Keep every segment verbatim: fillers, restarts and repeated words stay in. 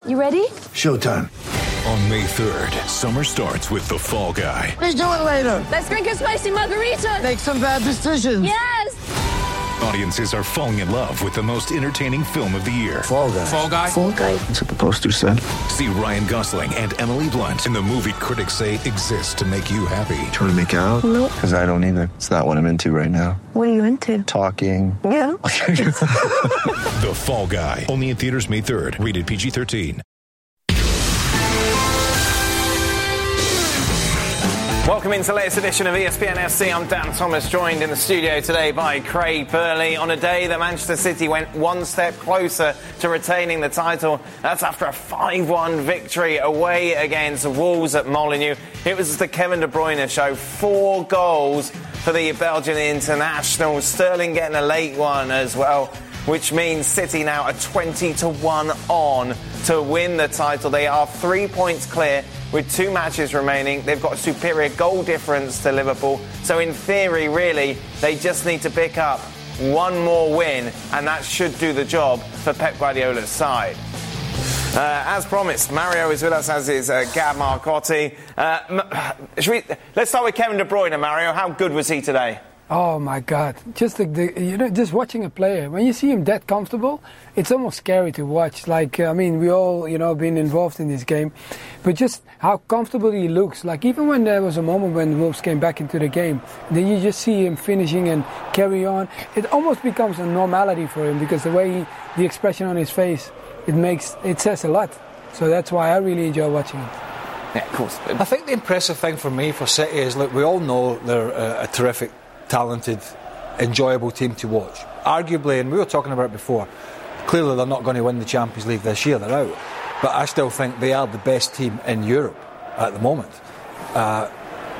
You ready? Showtime. On May third, summer starts with The Fall Guy. Let's do it later. Let's drink a spicy margarita. Make some bad decisions. Yes. Audiences are falling in love with the most entertaining film of the year. Fall Guy. Fall Guy? Fall Guy. That's what the poster said. See Ryan Gosling and Emily Blunt in the movie critics say exists to make you happy. Trying to make it out? Nope. Because I don't either. It's not what I'm into right now. What are you into? Talking. Yeah. The Fall Guy. Only in theaters May third. Rated P G thirteen. Welcome into the latest edition of E S P N F C. I'm Dan Thomas, joined in the studio today by Craig Burley on a day that Manchester City went one step closer to retaining the title. That's after a five one victory away against Wolves at Molineux. It was the Kevin De Bruyne show. Four goals for the Belgian international. Sterling getting a late one as well, which means City now are twenty to one on to win the title. They are three points clear with two matches remaining. They've got a superior goal difference to Liverpool. So in theory, really, they just need to pick up one more win, and that should do the job for Pep Guardiola's side. Uh, as promised, Mario is with us, as is uh, Gab Marcotti. Uh, should we, let's start with Kevin De Bruyne, Mario. How good was he today? Oh my God! Just the, the you know, just watching a player, when you see him that comfortable, it's almost scary to watch. Like, I mean, we all, you know, been involved in this game, but just how comfortable he looks. Like, even when there was a moment when the Wolves came back into the game, then you just see him finishing and carry on. It almost becomes a normality for him, because the way he, the expression on his face, it makes it says a lot. So that's why I really enjoy watching him. Yeah, of course. I think the impressive thing for me for City is, look, we all know they're a, a terrific, talented, enjoyable team to watch. Arguably, and we were talking about it before, clearly they're not going to win the Champions League this year, they're out. But I still think they are the best team in Europe at the moment. Uh,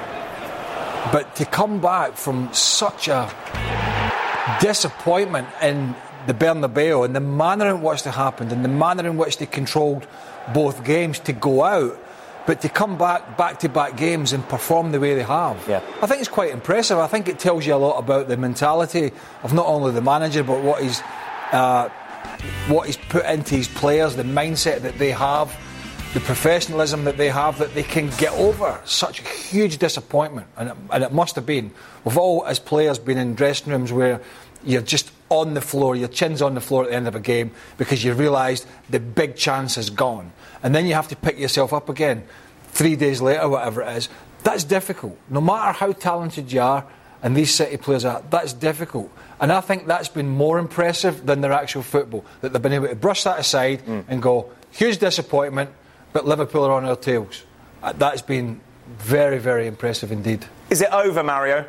but to come back from such a disappointment in the Bernabeu and the manner in which they happened and the manner in which they controlled both games, to go out, but to come back back-to-back games and perform the way they have, yeah. I think it's quite impressive. I think it tells you a lot about the mentality of not only the manager, but what he's uh, what he's put into his players, the mindset that they have, the professionalism that they have, that they can get over such a huge disappointment. And it, and it must have been. We've all, as players, been in dressing rooms where you're just on the floor, your chin's on the floor at the end of a game, because you realise the big chance is gone. And then you have to pick yourself up again three days later, whatever it is. That's difficult. No matter how talented you are, and these City players are, that's difficult. And I think that's been more impressive than their actual football, that they've been able to brush that aside mm. and go, huge disappointment, but Liverpool are on our tails. That's been very, very impressive indeed. Is it over, Mario?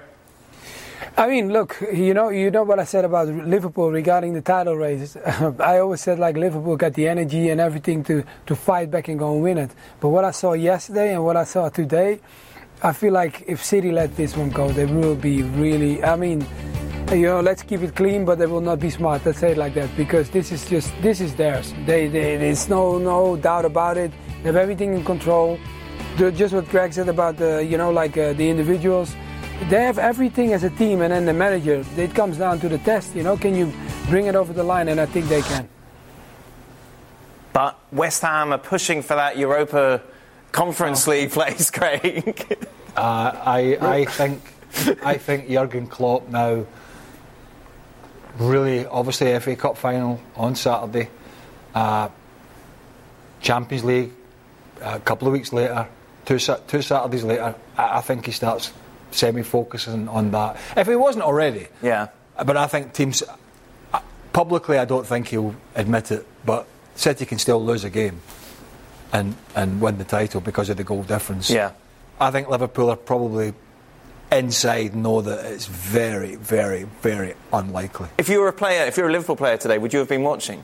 I mean, look, you know, you know what I said about Liverpool regarding the title race. I always said, like, Liverpool got the energy and everything to, to fight back and go and win it. But what I saw yesterday and what I saw today, I feel like if City let this one go, they will be really, I mean, you know, let's keep it clean, but they will not be smart. Let's say it like that, because this is just, this is theirs. They, they, there's no, no doubt about it. They have everything in control. The, just what Greg said about the, you know, like uh, the individuals. They have everything as a team, and then the manager, it comes down to the test, you know, can you bring it over the line? And I think they can. But West Ham are pushing for that Europa Conference oh. League place, Craig. uh, I, I think I think Jurgen Klopp now, really, obviously F A Cup final on Saturday, uh, Champions League a couple of weeks later, two, two Saturdays later, I, I think he starts semi-focusing on that. If he wasn't already. Yeah. But I think teams, publicly I don't think he'll admit it, but City can still lose a game and, and win the title because of the goal difference. Yeah. I think Liverpool are probably inside know that it's very, very, very unlikely. If you were a player, if you were a Liverpool player today, would you have been watching?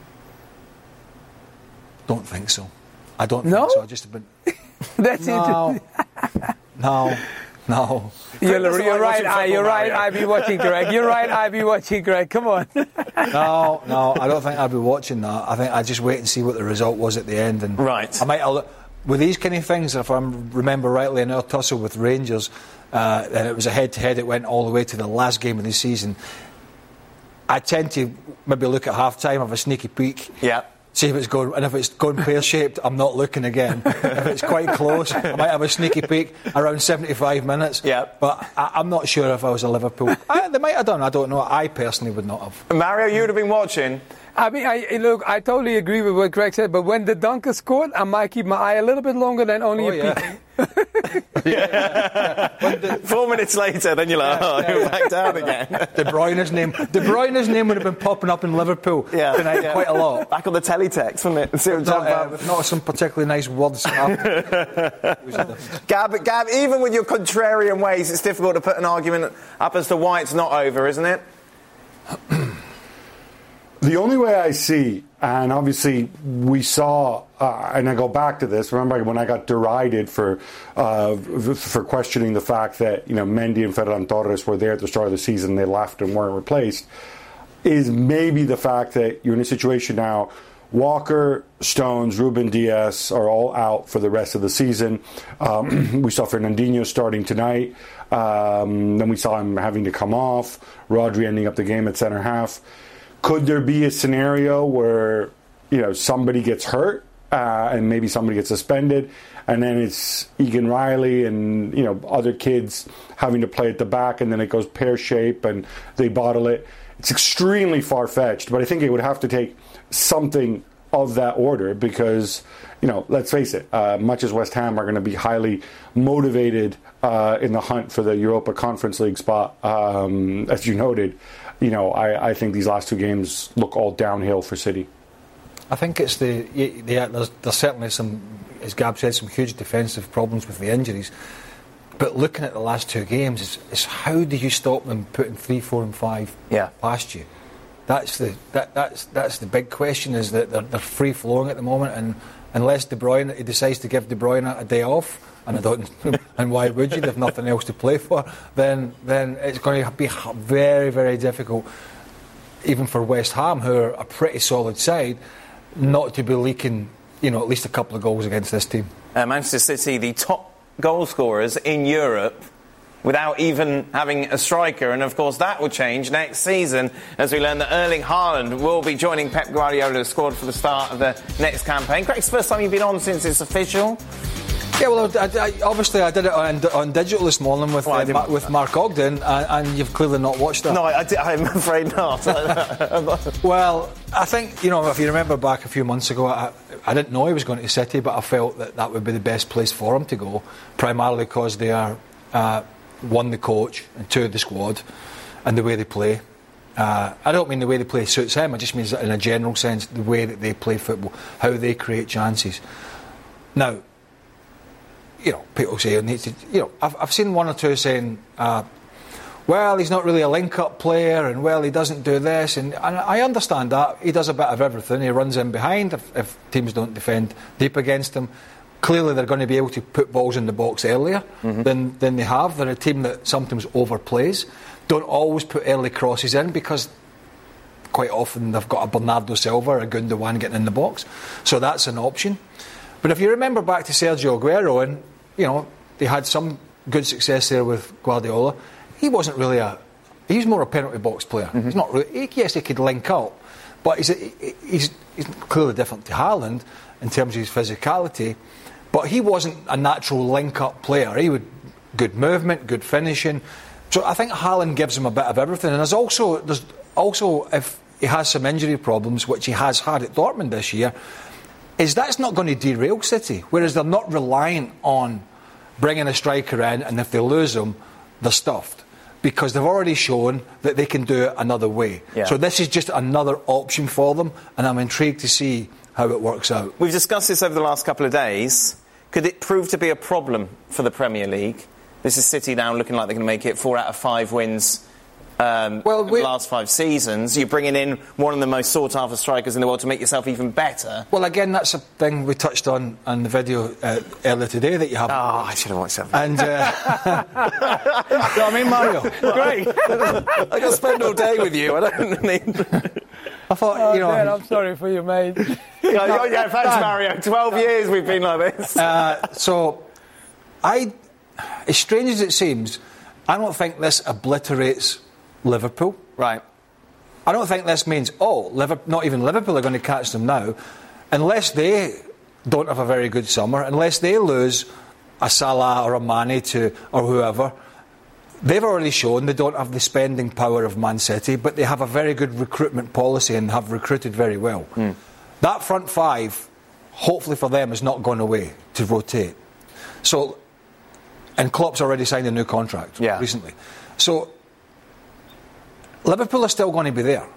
Don't think so. I don't no? think so. I just have been... That's no. it. no. No. You're, you're right, I, you're right, I'd be watching, Greg. You're right, I'd be watching, Greg. Come on. no, no, I don't think I'd be watching that. I think I'd just wait and see what the result was at the end. And right. I might, I'll, with these kind of things, if I remember rightly, in our tussle with Rangers, uh, and it was a head-to-head, it went all the way to the last game of the season, I tend to maybe look at half-time, have a sneaky peek. Yeah. see if it's going, and if it's going pear-shaped, I'm not looking again. If it's quite close, I might have a sneaky peek around seventy-five minutes. Yeah. But I, I'm not sure if I was a Liverpool. I, they might have done, I don't know. I personally would not have. Mario, you would have been watching. I mean, I, look, I totally agree with what Greg said, but when the Dunker scored, I might keep my eye a little bit longer than only Oh, a yeah. peek. yeah. the, Four minutes later, then you're like, oh, you're back down again. De Bruyne's name, De Bruyne's name would have been popping up in Liverpool yeah. tonight yeah. quite a lot. Back on the teletext, wouldn't it? See what Not, jump uh, not some particularly nice words. Gab, Gab, even with your contrarian ways, it's difficult to put an argument up as to why it's not over, isn't it? The only way I see, and obviously we saw, uh, and I go back to this. Remember when I got derided for uh, for questioning the fact that you know Mendy and Ferran Torres were there at the start of the season, they left and weren't replaced. Is maybe the fact that you're in a situation now. Walker, Stones, Ruben Diaz are all out for the rest of the season. Um, we saw Fernandinho starting tonight. Um, then we saw him having to come off. Rodri ending up the game at centre half. Could there be a scenario where you know somebody gets hurt uh, and maybe somebody gets suspended, and then it's Egan Riley and you know other kids having to play at the back, and then it goes pear shape and they bottle it? It's extremely far-fetched, but I think it would have to take something of that order because, you know, let's face it, uh, much as West Ham are going to be highly motivated uh, in the hunt for the Europa Conference League spot, um, as you noted, you know, I, I think these last two games look all downhill for City. I think it's the, yeah, there's, there's certainly some, as Gab said, some huge defensive problems with the injuries. But looking at the last two games, is, is how do you stop them putting three, four, and five yeah. past you? That's the that, that's that's the big question. Is that they're, they're free flowing at the moment, and unless De Bruyne he decides to give De Bruyne a day off, and I don't, and why would you? They've nothing else to play for. Then then it's going to be very very difficult, even for West Ham, who are a pretty solid side, not to be leaking, you know, at least a couple of goals against this team. Uh, Manchester City, the top goal scorers in Europe without even having a striker, and of course that will change next season as we learn that Erling Haaland will be joining Pep Guardiola's squad for the start of the next campaign. Greg, it's the first time you've been on since it's official. Yeah, well, I, I, obviously I did it on, on digital this morning with well, uh, Ma- with Mark Ogden, and, and you've clearly not watched that. No, I, I, I'm afraid not. Well, I think, you know, if you remember back a few months ago, I, I didn't know he was going to City, but I felt that that would be the best place for him to go, primarily because they are, uh, one, the coach, and two, the squad, and the way they play. Uh, I don't mean the way they play suits him, I just mean in a general sense, the way that they play football, how they create chances. Now, you know, people say, you know, I've, I've seen one or two saying, uh, well, he's not really a link-up player, and well, he doesn't do this, and, and I understand that. He does a bit of everything. He runs in behind if, if teams don't defend deep against him. Clearly, they're going to be able to put balls in the box earlier mm-hmm. than, than they have. They're a team that sometimes overplays. Don't always put early crosses in because quite often they've got a Bernardo Silva or a Gundogan getting in the box. So that's an option. But if you remember back to Sergio Aguero, and you know they had some good success there with Guardiola, he wasn't really a. He's more a penalty box player. Mm-hmm. He's not really. Yes, he could link up, but he's, a, he's he's clearly different to Haaland in terms of his physicality. But he wasn't a natural link-up player. He would good movement, good finishing. So I think Haaland gives him a bit of everything. And there's also there's also if he has some injury problems, which he has had at Dortmund this year, is that's not going to derail City. Whereas they're not reliant on bringing a striker in, and if they lose him, they're stuffed. Because they've already shown that they can do it another way. Yeah. So this is just another option for them, and I'm intrigued to see how it works out. We've discussed this over the last couple of days. Could it prove to be a problem for the Premier League? This is City now looking like they're going to make it four out of five wins um, well, in the last five seasons. You're bringing in one of the most sought-after strikers in the world to make yourself even better. Well, again, that's a thing we touched on on the video uh, earlier today that you haven't Oh, watched. I should have watched that. And, uh, you know what I mean, Mario? Great. I got to spend all day with you. I don't need... I thought, oh, you know... Man, I'm sorry for you, mate. yeah, yeah, thanks, Mario. Twelve years we've been like this. Uh, so, I... As strange as it seems, I don't think this obliterates Liverpool. Right. I don't think this means, oh, Liverpool, not even Liverpool are going to catch them now. unless they don't have a very good summer, unless they lose a Salah or a Mane to or whoever, they've already shown they don't have the spending power of Man City, but they have a very good recruitment policy and have recruited very well. Mm. That front five, hopefully for them, is not gone away to rotate. So, and Klopp's already signed a new contract yeah. recently. So, Liverpool are still going to be there.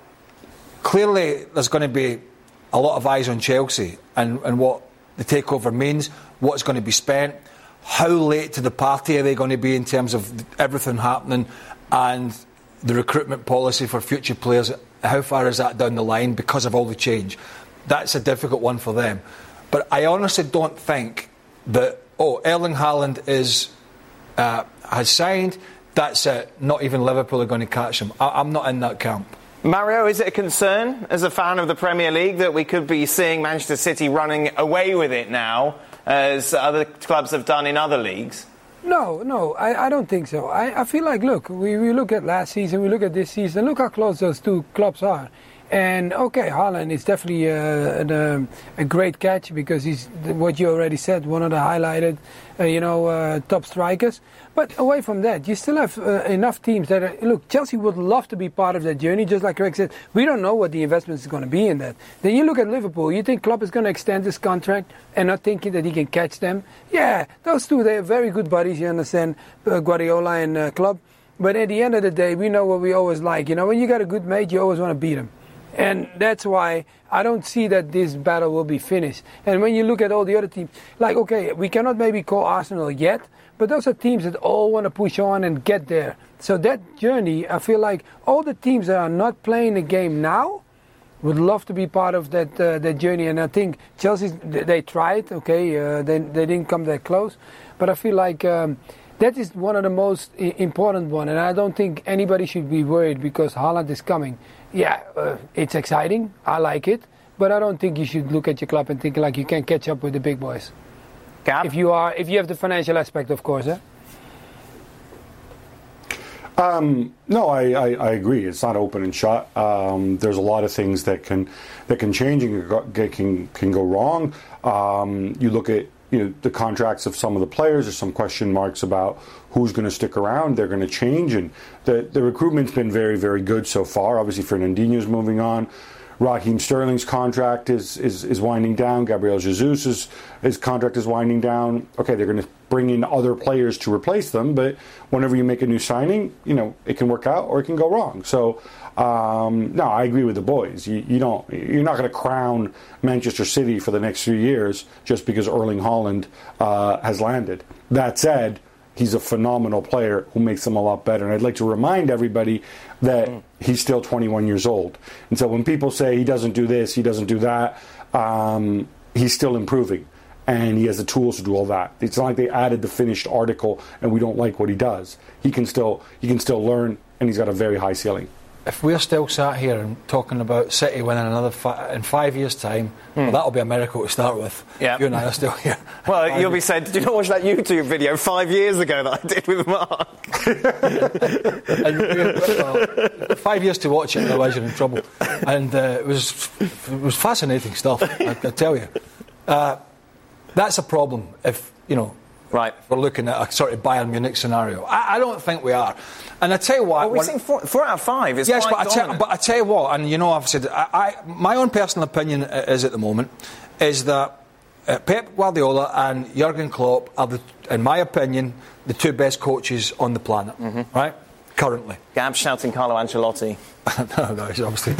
Clearly, there's going to be a lot of eyes on Chelsea and, and what the takeover means, what's going to be spent, how late to the party are they going to be in terms of everything happening, and the recruitment policy for future players, how far is that down the line because of all the change. That's a difficult one for them. But I honestly don't think that, oh, Erling Haaland is uh, has signed, that's it, not even Liverpool are going to catch him. I, I'm not in that camp. Mario, is it a concern as a fan of the Premier League that we could be seeing Manchester City running away with it now, as other clubs have done in other leagues? No, no, I, I don't think so. I, I feel like, look, we, we look at last season, we look at this season, look how close those two clubs are. And, okay, Haaland is definitely a, a, a great catch because he's, what you already said, one of the highlighted, uh, you know, uh, top strikers. But away from that, you still have uh, enough teams that are, look, Chelsea would love to be part of that journey, just like Greg said. We don't know what the investment is going to be in that. Then you look at Liverpool, you think Klopp is going to extend his contract and not thinking that he can catch them? Yeah, those two, they're very good buddies, you understand, uh, Guardiola and uh, Klopp. But at the end of the day, we know what we always like. You know, when you got a good mate, you always want to beat him. And that's why I don't see that this battle will be finished. And when you look at all the other teams, like, okay, we cannot maybe call Arsenal yet, but those are teams that all want to push on and get there. So that journey, I feel like all the teams that are not playing the game now would love to be part of that uh, that journey. And I think Chelsea, they tried, okay, uh, they, they didn't come that close. But I feel like um, that is one of the most important ones. And I don't think anybody should be worried because Haaland is coming. Yeah, uh, it's exciting. I like it. But I don't think you should look at your club and think like you can catch up with the big boys. Gab? If you are, if you have the financial aspect, of course, eh? Um, no, I, I, I agree. It's not open and shut. Um, there's a lot of things that can that can change and can can go wrong. Um, you look at you know the contracts of some of the players. There's some question marks about who's going to stick around. They're going to change, and the the recruitment's been very very good so far. Obviously, Fernandinho's moving on. Raheem Sterling's contract is, is, is winding down. Gabriel Jesus' his contract is winding down. Okay, they're going to bring in other players to replace them, but whenever you make a new signing, you know, it can work out or it can go wrong. So, um, no, I agree with the boys. You, you don't, you're not going to crown Manchester City for the next few years just because Erling Haaland uh, has landed. That said, he's a phenomenal player who makes them a lot better. And I'd like to remind everybody that he's still twenty-one years old. And so when people say he doesn't do this, he doesn't do that, um, he's still improving. And he has the tools to do all that. It's not like they added the finished article and we don't like what he does. He can still he can still learn, and he's got a very high ceiling. If we're still sat here and talking about City winning another fi- in five years' time, mm. well, that'll be a miracle to start with. Yeah. You and I are still here. Well, five you'll years. be saying, did you not watch that YouTube video five years ago that I did with Mark? and we, well, five years to watch it, otherwise you're in trouble. And uh, it was it was fascinating stuff, I, I tell you. Uh, that's a problem if, you know, right. we're looking at a sort of Bayern Munich scenario. I, I don't think we are. And I tell you what... Well, we've seen four, four out of five. It's yes, quite but I, tell, but I tell you what, and you know I've said... I, I, my own personal opinion is at the moment, is that uh, Pep Guardiola and Jurgen Klopp are, the, in my opinion, the two best coaches on the planet, mm-hmm. right? Currently. Gab shouting Carlo Ancelotti. no, no, he's obviously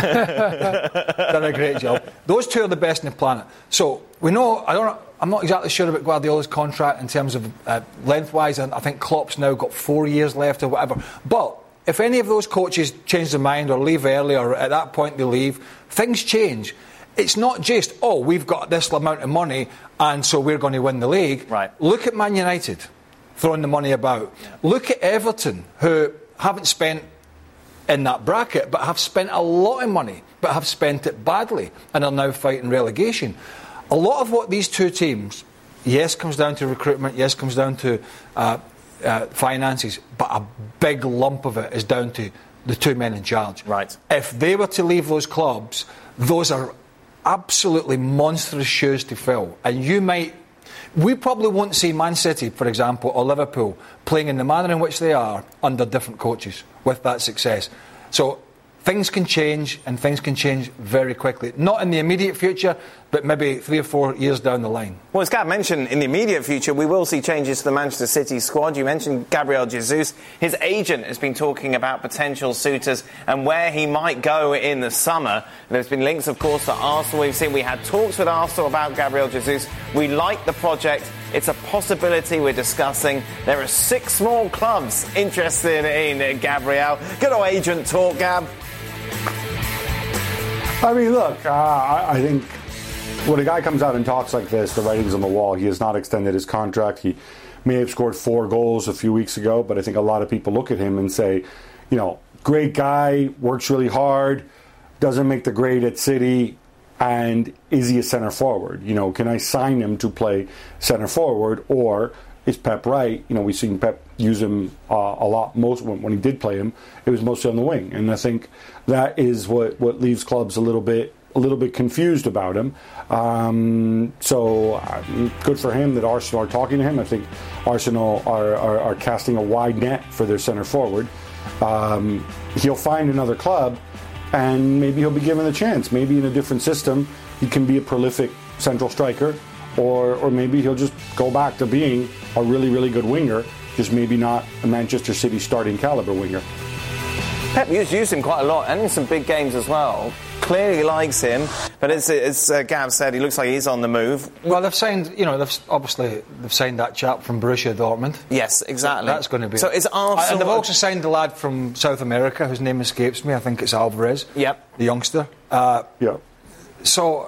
done a great job. Those two are the best on the planet. So, we know... I don't. I'm not exactly sure about Guardiola's contract in terms of uh, lengthwise. I think Klopp's now got four years left or whatever. But if any of those coaches change their mind or leave early, or at that point they leave, things change. It's not just, oh, we've got this amount of money and so we're going to win the league. Right. Look at Man United throwing the money about. Yeah. Look at Everton, who haven't spent in that bracket but have spent a lot of money but have spent it badly and are now fighting relegation. A lot of what these two teams, yes, comes down to recruitment, yes, comes down to uh, uh, finances, but a big lump of it is down to the two men in charge. Right. If they were to leave those clubs, those are absolutely monstrous shoes to fill, and you might. We probably won't see Man City, for example, or Liverpool playing in the manner in which they are under different coaches with that success. So things can change, and things can change very quickly. Not in the immediate future, but maybe three or four years down the line. Well, as Gab mentioned, in the immediate future, we will see changes to the Manchester City squad. You mentioned Gabriel Jesus. His agent has been talking about potential suitors and where he might go in the summer. There's been links, of course, to Arsenal. We've seen we had talks with Arsenal about Gabriel Jesus. We like the project. It's a possibility we're discussing. There are six small clubs interested in Gabriel. Good old agent talk, Gab. I mean, look, uh, I, I think when a guy comes out and talks like this, the writing's on the wall. He has not extended his contract. He may have scored four goals a few weeks ago, but I think a lot of people look at him and say, you know, great guy, works really hard, doesn't make the grade at City, and is he a centre forward? You know, can I sign him to play centre forward, or is Pep right? You know, we've seen Pep use him uh, a lot. Most when, when he did play him, it was mostly on the wing, and I think that is what, what leaves clubs a little bit a little bit confused about him. Um, so uh, good for him that Arsenal are talking to him. I think Arsenal are, are, are casting a wide net for their centre forward. Um, he'll find another club, and maybe he'll be given a chance. Maybe in a different system, he can be a prolific central striker. Or, or maybe he'll just go back to being a really, really good winger, just maybe not a Manchester City starting caliber winger. Pep used, used him quite a lot, and in some big games as well. Clearly likes him, but as, as uh, Gab said, he looks like he's on the move. Well, they've signed, you know, they've obviously they've signed that chap from Borussia Dortmund. Yes, exactly. That's going to be. So is Arsenal? And they've also signed the lad from South America, whose name escapes me. I think it's Alvarez. Yep. The youngster. Uh, yeah. So.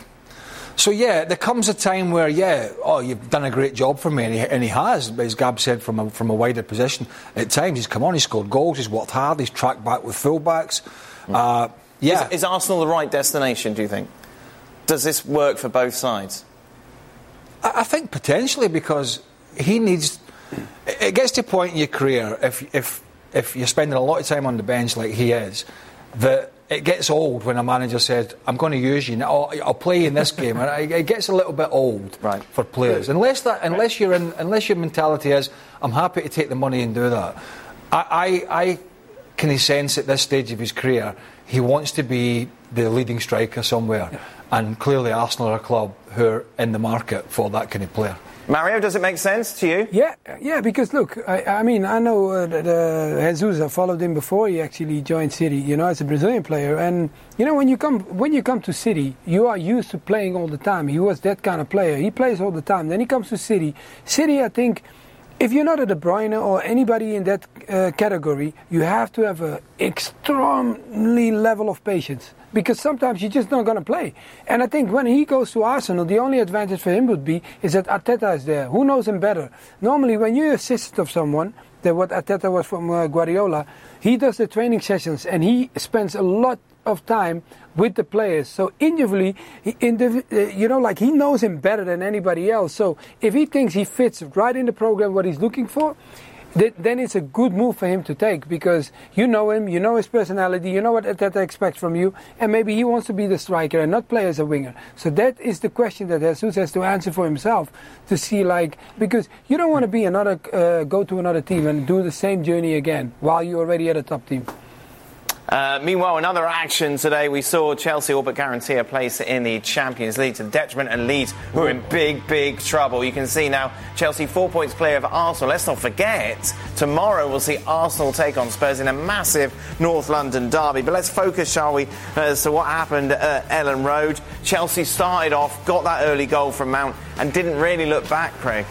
So, yeah, there comes a time where, yeah, oh, you've done a great job for me, and he, and he has, as Gab said, from a, from a wider position. At times, he's come on, he's scored goals, he's worked hard, he's tracked back with full-backs. Mm. Uh, yeah. Is, is Arsenal the right destination, do you think? Does this work for both sides? I, I think potentially, because he needs... It gets to a point in your career, if, if, if you're spending a lot of time on the bench like he is, that... It gets old when a manager says, I'm going to use you now, I'll play you in this game. And it gets a little bit old right. for players. Unless that, unless you're in, unless your mentality is, I'm happy to take the money and do that. I, I, I can sense at this stage of his career, he wants to be the leading striker somewhere. Yeah. And clearly Arsenal are a club who are in the market for that kind of player. Mario, does it make sense to you? Yeah, yeah. Because look, I, I mean, I know uh, that uh, Jesus. I followed him before he actually joined City. You know, as a Brazilian player, and you know, when you come when you come to City, you are used to playing all the time. He was that kind of player. He plays all the time. Then he comes to City. City, I think, if you're not a De Bruyne or anybody in that uh, category, you have to have an extremely level of patience. Because sometimes you're just not going to play. And I think when he goes to Arsenal, the only advantage for him would be is that Arteta is there. Who knows him better? Normally, when you're assistant of someone, that what Arteta was from uh, Guardiola, he does the training sessions and he spends a lot of time with the players. So individually, indiv- uh, you know, like he knows him better than anybody else. So if he thinks he fits right in the program what he's looking for, then it's a good move for him to take, because you know him, you know his personality, you know what Arteta expects from you, and maybe he wants to be the striker and not play as a winger. So that is the question that Jesus has to answer for himself, to see, like, because you don't want to be another uh, go to another team and do the same journey again while you're already at a top team. Uh, meanwhile, another action today, we saw Chelsea all but guarantee a place in the Champions League to the detriment of Leeds, who are in big, big trouble. You can see now Chelsea four points clear of Arsenal. Let's not forget, tomorrow we'll see Arsenal take on Spurs in a massive North London derby. But let's focus, shall we, as to what happened at Ellen Road. Chelsea started off, got that early goal from Mount, and didn't really look back, Craig.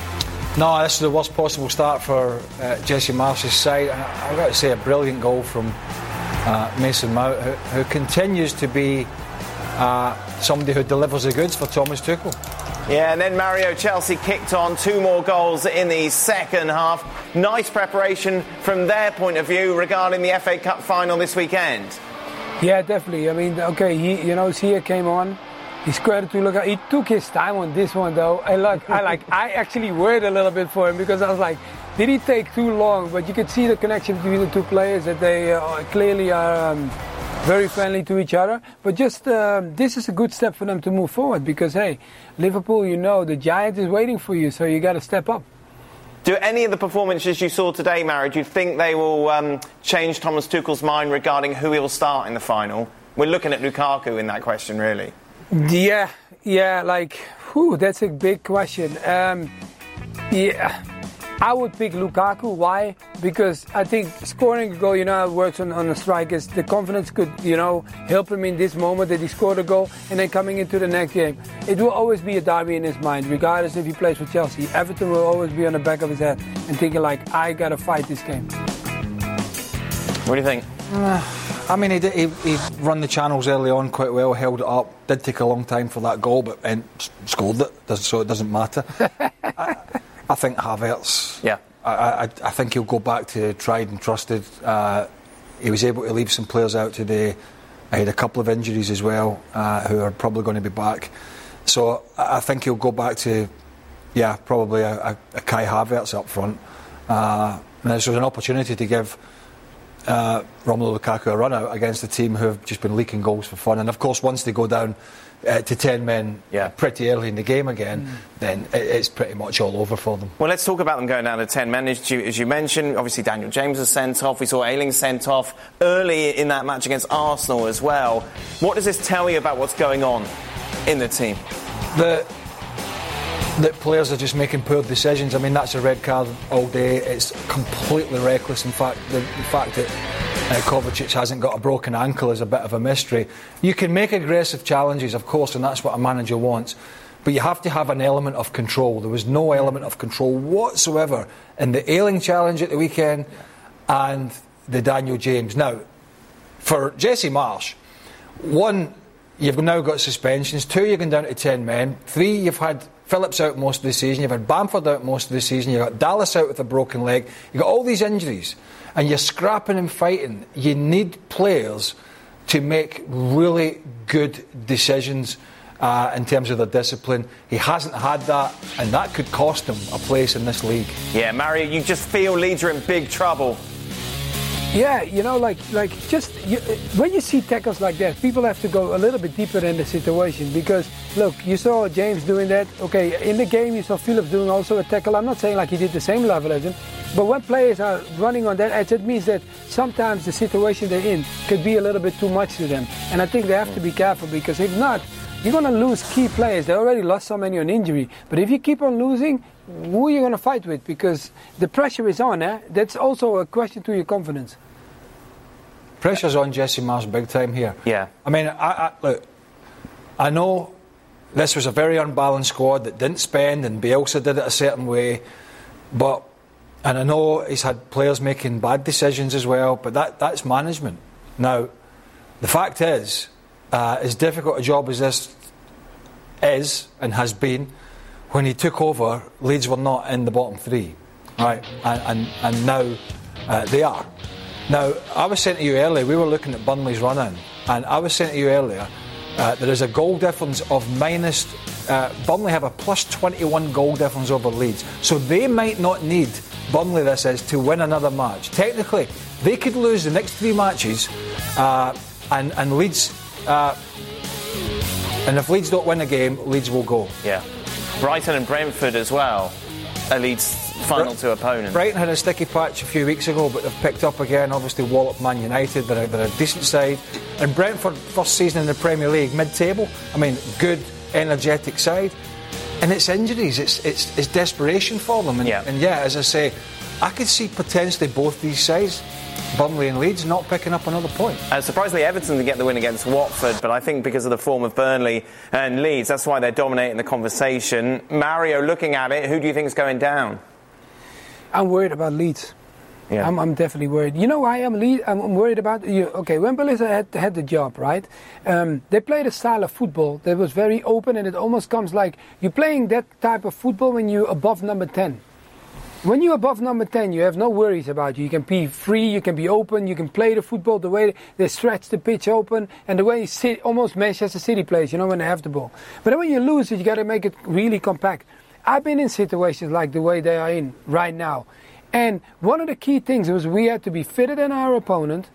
No, this is the worst possible start for uh, Jesse Marsch's side. I've got to say, a brilliant goal from Uh, Mason Mount, who, who continues to be uh, somebody who delivers the goods for Thomas Tuchel. Yeah, and then Mario, Chelsea kicked on two more goals in the second half. Nice preparation from their point of view regarding the F A Cup final this weekend. Yeah, definitely. I mean, okay, he, you know, Sia came on. He squared to look at. He took his time on this one, though. I like, I like, I actually worried a little bit for him, because I was like, did he take too long? But you could see the connection between the two players, that they uh, clearly are um, very friendly to each other. But just uh, this is a good step for them to move forward because, hey, Liverpool, you know, the giant is waiting for you, so you got to step up. Do any of the performances you saw today, Mario, do you think they will um, change Thomas Tuchel's mind regarding who he'll start in the final? We're looking at Lukaku in that question, really. Yeah, yeah, like, whew, that's a big question. Um, yeah, I would pick Lukaku. Why? Because I think scoring a goal, you know how it works on, on the strikers. The confidence could, you know, help him in this moment that he scored a goal and then coming into the next game. It will always be a derby in his mind, regardless if he plays for Chelsea. Everton will always be on the back of his head and thinking like, I got to fight this game. What do you think? Uh, I mean, he, did, he, he run the channels early on quite well, held it up. Did take a long time for that goal, but and scored it, so it doesn't matter. I, I think Havertz. Yeah. I, I, I think he'll go back to tried and trusted. Uh, he was able to leave some players out today. I had a couple of injuries as well, uh, who are probably going to be back. So I, I think he'll go back to, yeah, probably a, a, a Kai Havertz up front. Uh, and this was an opportunity to give uh, Romelu Lukaku a run out against a team who have just been leaking goals for fun. And of course, once they go down Uh, to ten men yeah. pretty early in the game again, mm. then it, it's pretty much all over for them. Well, let's talk about them going down to ten men. As you, as you mentioned, obviously Daniel James was sent off. We saw Ayling sent off early in that match against Arsenal as well. What does this tell you about what's going on in the team? The that players are just making poor decisions. I mean, that's a red card all day. It's completely reckless. In fact, the, the fact that uh, Kovacic hasn't got a broken ankle is a bit of a mystery. You can make aggressive challenges, of course, and that's what a manager wants. But you have to have an element of control. There was no element of control whatsoever in the Ayling challenge at the weekend and the Daniel James. Now, for Jesse Marsch, one, you've now got suspensions. Two, you're going down to ten men. Three, you've had Phillips out most of the season. You've had Bamford out most of the season. You've got Dallas out with a broken leg. You've got all these injuries. And you're scrapping and fighting. You need players to make really good decisions uh, in terms of their discipline. He hasn't had that, and that could cost him a place in this league. Yeah, Mario, you just feel Leeds are in big trouble. Yeah, you know, like like just you, when you see tackles like that, people have to go a little bit deeper in the situation because, look, you saw James doing that. Okay, in the game you saw Phillips doing also a tackle. I'm not saying like he did the same level as him, but when players are running on that edge, it means that sometimes the situation they're in could be a little bit too much to them. And I think they have to be careful because if not, you're going to lose key players. They already lost so many on injury. But if you keep on losing, who are you going to fight with? Because the pressure is on, eh? That's also a question to your confidence. Pressure's on Jesse Marsch big time here. Yeah. I mean, I, I, look, I know this was a very unbalanced squad that didn't spend, and Bielsa did it a certain way, but, and I know he's had players making bad decisions as well, but that, that's management. Now, the fact is, uh, as difficult a job as this is and has been, when he took over, Leeds were not in the bottom three, right? And and, and now uh, they are. Now, I was saying to you earlier, we were looking at Burnley's run-in, and I was saying to you earlier, uh, there is a goal difference of minus, uh, Burnley have a plus twenty-one goal difference over Leeds, so they might not need, Burnley this is, to win another match. Technically, they could lose the next three matches, uh, and, and Leeds, uh, and if Leeds don't win a game, Leeds will go. Yeah. Brighton and Brentford as well, are Leeds' final two opponents. Brighton had a sticky patch a few weeks ago, but they've picked up again. Obviously, Wallop, Man United, they're a, they're a decent side. And Brentford, first season in the Premier League, mid-table. I mean, good, energetic side. And it's injuries, it's it's, it's desperation for them. And yeah. and yeah, as I say, I could see potentially both these sides, Burnley and Leeds, not picking up another point. Uh, surprisingly, Everton to get the win against Watford, but I think because of the form of Burnley and Leeds, that's why they're dominating the conversation. Mario, looking at it, who do you think is going down? I'm worried about Leeds. Yeah. I'm, I'm definitely worried. You know why I'm, lead, I'm worried about? You, okay, when Bielsa had, had the job, right? Um, they played a style of football that was very open, and it almost comes like you're playing that type of football when you're above number ten. When you're above number ten, you have no worries about you. You can be free, you can be open, you can play the football the way they stretch the pitch open, and the way City, almost Manchester City plays, you know, when they have the ball. But then when you lose it, you got to make it really compact. I've been in situations like the way they are in right now. And one of the key things was we had to be fitter than our opponent,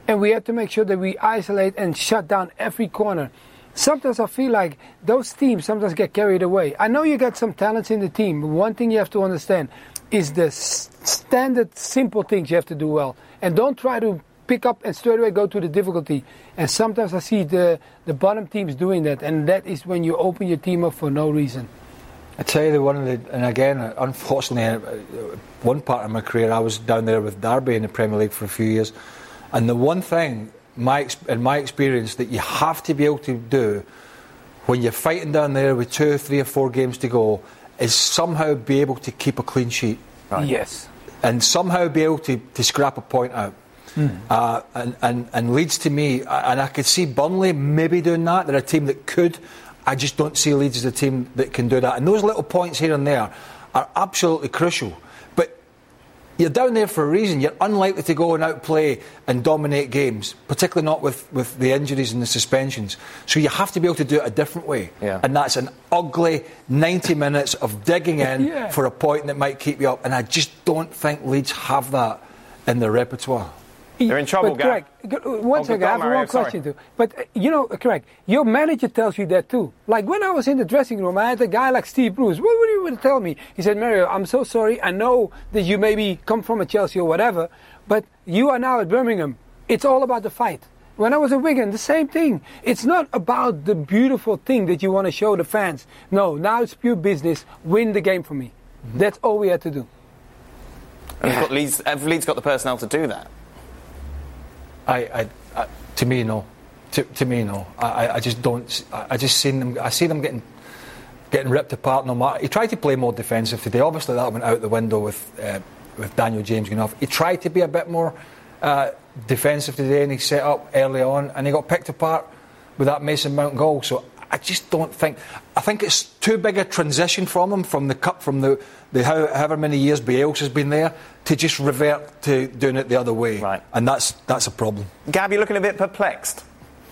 and we have to make sure that we isolate and shut down every corner. Sometimes I feel like those teams sometimes get carried away. I know you got some talents in the team, but one thing you have to understand is the s- standard simple things you have to do well. And don't try to pick up and straight away go to the difficulty. And sometimes I see the, the bottom teams doing that, and that is when you open your team up for no reason. I tell you, the one of the, and again, unfortunately, one part of my career, I was down there with Derby in the Premier League for a few years, and the one thing, my in my experience, that you have to be able to do when you're fighting down there with two, three, or four games to go, is somehow be able to keep a clean sheet. Right. Yes. And somehow be able to, to scrap a point out. Mm. Uh, and, and, and Leeds, to me, and I could see Burnley maybe doing that. They're a team that could. I just don't see Leeds as a team that can do that. And those little points here and there are absolutely crucial. But you're down there for a reason. You're unlikely to go and outplay and dominate games, particularly not with, with the injuries and the suspensions. So you have to be able to do it a different way. Yeah. And that's an ugly ninety minutes of digging in yeah. for a point that might keep you up. And I just don't think Leeds have that in their repertoire. They're in trouble, but Craig, one oh, second, I have Mario, one question sorry. too. But, uh, you know, Craig, your manager tells you that too. Like, when I was in the dressing room, I had a guy like Steve Bruce. What would he would tell me? He said, Mario, I'm so sorry. I know that you maybe come from a Chelsea or whatever, but you are now at Birmingham. It's all about the fight. When I was at Wigan, the same thing. It's not about the beautiful thing that you want to show the fans. No, now it's pure business. Win the game for me. Mm-hmm. That's all we had to do. And yeah. got Leeds, have Leeds got the personnel to do that? I, I, I, to me, no. To, to me, no. I, I just don't. I just see them. I see them getting, getting ripped apart. No matter. He tried to play more defensive today. Obviously, that went out the window with, uh, with Daniel James going off. He tried to be a bit more uh, defensive today, and he set up early on, and he got picked apart with that Mason Mount goal. So I just don't think. I think it's too big a transition from him from the cup from the. The how, however many years Bielsa's been there to just revert to doing it the other way, right. And that's that's a problem. Gab, you're looking a bit perplexed.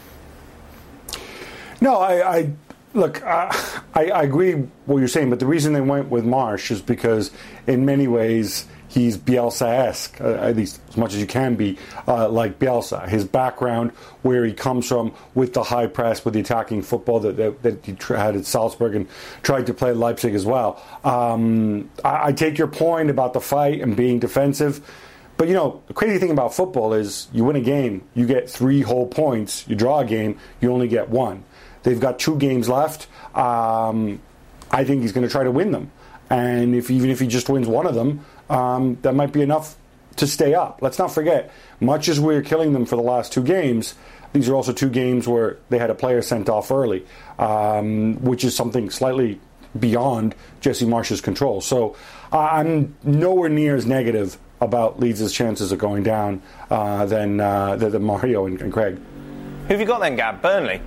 No, I, I look. I, I agree what you're saying, but the reason they went with Marsch is because, in many ways, he's Bielsa-esque, uh, at least as much as you can be uh, like Bielsa. His background, where he comes from, with the high press, with the attacking football that, that, that he tr- had at Salzburg and tried to play at Leipzig as well. Um, I, I take your point about the fight and being defensive. But, you know, the crazy thing about football is you win a game, you get three whole points. You draw a game, you only get one. They've got two games left. Um, I think he's going to try to win them. And if even if he just wins one of them, um, that might be enough to stay up. Let's not forget, much as we're killing them for the last two games, these are also two games where they had a player sent off early, um, which is something slightly beyond Jesse Marsch's control. So uh, I'm nowhere near as negative about Leeds' chances of going down uh, than, uh, than Mario and, and Craig. Who have you got then, Gab? Burnley?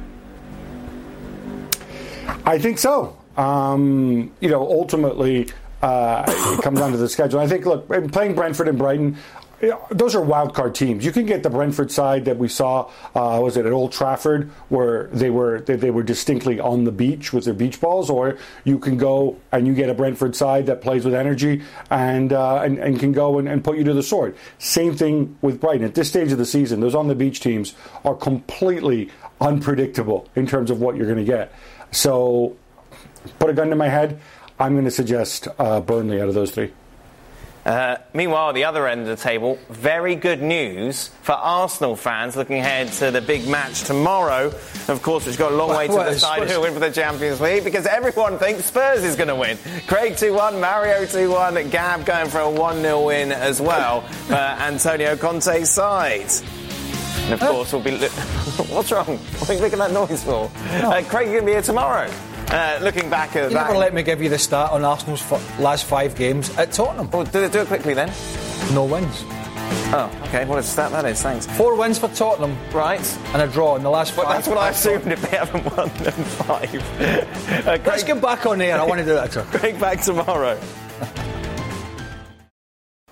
I think so. Um, you know, ultimately, uh, it comes down to the schedule. I think, look, playing Brentford and Brighton, you know, those are wild card teams. You can get the Brentford side that we saw, uh, was it at Old Trafford, where they were they, they were distinctly on the beach with their beach balls, or you can go and you get a Brentford side that plays with energy and uh, and, and can go and, and put you to the sword. Same thing with Brighton. At this stage of the season, those on the beach teams are completely unpredictable in terms of what you're going to get. So, put a gun to my head, I'm going to suggest uh, Burnley out of those three. Uh, meanwhile, the other end of the table, very good news for Arsenal fans looking ahead to the big match tomorrow. Of course, we've got a long way to decide who will win for the Champions League, because everyone thinks Spurs is going to win. Craig two one, Mario two one, Gab going for a one nil win as well for Antonio Conte's side. And of course, we'll be... Li- What's wrong? What are you making that noise for? No. Uh, Craig, you're going to be here tomorrow. Uh, looking back at you that... never let me give you the stat on Arsenal's f- last five games at Tottenham. Well, do, do it quickly then. No wins. Oh, OK. What a stat that is. Thanks. Four wins for Tottenham. Right. And a draw in the last five. Well, that's what I assumed if they haven't won them five. uh, Craig, Let's get back on air. I want to do that too. Craig back tomorrow.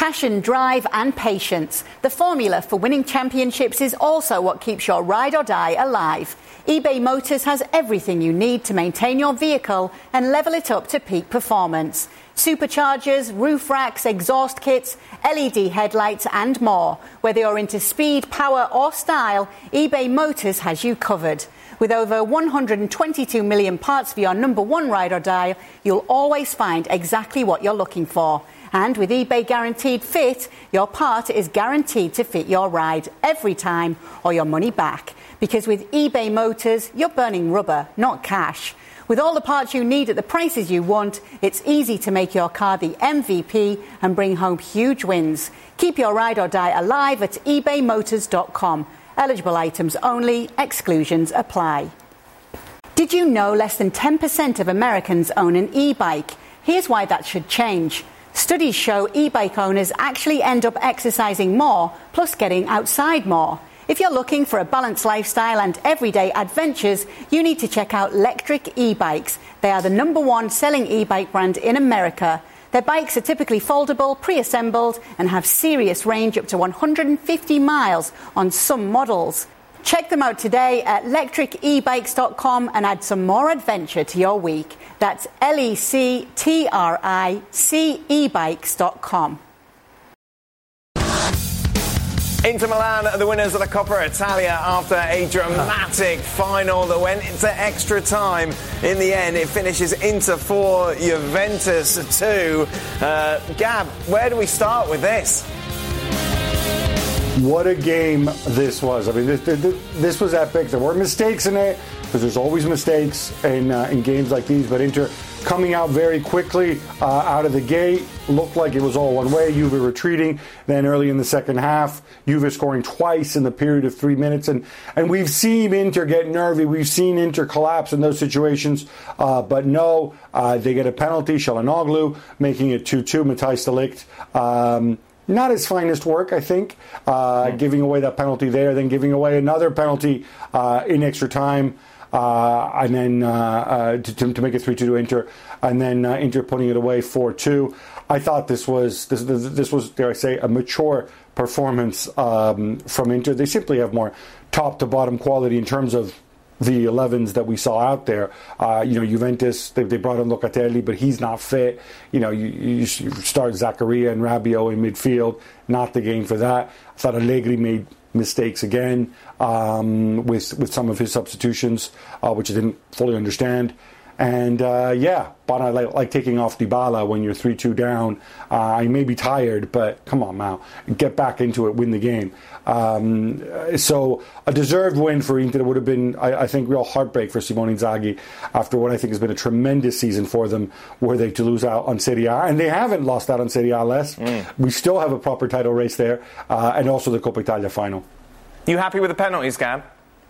Passion, drive and patience. The formula for winning championships is also what keeps your ride or die alive. eBay Motors has everything you need to maintain your vehicle and level it up to peak performance. Superchargers, roof racks, exhaust kits, L E D headlights and more. Whether you're into speed, power or style, eBay Motors has you covered. With over one hundred twenty-two million parts for your number one ride or die, you'll always find exactly what you're looking for. And with eBay Guaranteed Fit, your part is guaranteed to fit your ride every time or your money back. Because with eBay Motors, you're burning rubber, not cash. With all the parts you need at the prices you want, it's easy to make your car the M V P and bring home huge wins. Keep your ride or die alive at ebay motors dot com. Eligible items only, exclusions apply. Did you know less than ten percent of Americans own an e-bike? Here's why that should change. Studies show e-bike owners actually end up exercising more, plus getting outside more. If you're looking for a balanced lifestyle and everyday adventures, you need to check out Lectric e-bikes. They are the number one selling e-bike brand in America. Their bikes are typically foldable, pre-assembled, and have serious range up to one hundred fifty miles on some models. Check them out today at lectric e bikes dot com and add some more adventure to your week. That's L E C T R I C e bikes dot com. Inter Milan are the winners of the Coppa Italia after a dramatic final that went into extra time. In the end, it finishes Inter four, Juventus two. Uh, Gab, where do we start with this? What a game this was. I mean, this, this, this was epic. There were mistakes in it, because there's always mistakes in, uh, in games like these, but Inter coming out very quickly uh, out of the gate. Looked like it was all one way. Juve retreating. Then early in the second half, Juve scoring twice in the period of three minutes. And, and we've seen Inter get nervy. We've seen Inter collapse in those situations. Uh, but no, uh, they get a penalty. Çalhanoğlu making it two two. Matthijs de Ligt. Um, Not his finest work, I think, uh, mm. giving away that penalty there, then giving away another penalty uh, in extra time, uh, and then uh, uh, to, to make it three two to Inter, and then uh, Inter putting it away four two. I thought this was, this, this was, dare I say, a mature performance um, from Inter. They simply have more top-to-bottom quality in terms of the elevens that we saw out there. Uh, you know, Juventus, they, they brought in Locatelli, but he's not fit. You know, you, you start Zakaria and Rabiot in midfield, not the game for that. I thought Allegri made mistakes again um, with with some of his substitutions, uh, which I didn't fully understand. And uh, yeah, but I like, like taking off Dybala when you're three two down. Uh, I may be tired, but come on now, get back into it, win the game. Um, so a deserved win for Inter would have been, I, I think, real heartbreak for Simone Inzaghi after what I think has been a tremendous season for them, were they to lose out on Serie A. And they haven't lost out on Serie A, Les. Mm. We still have a proper title race there, uh, and also the Coppa Italia final. You happy with the penalties, Gab?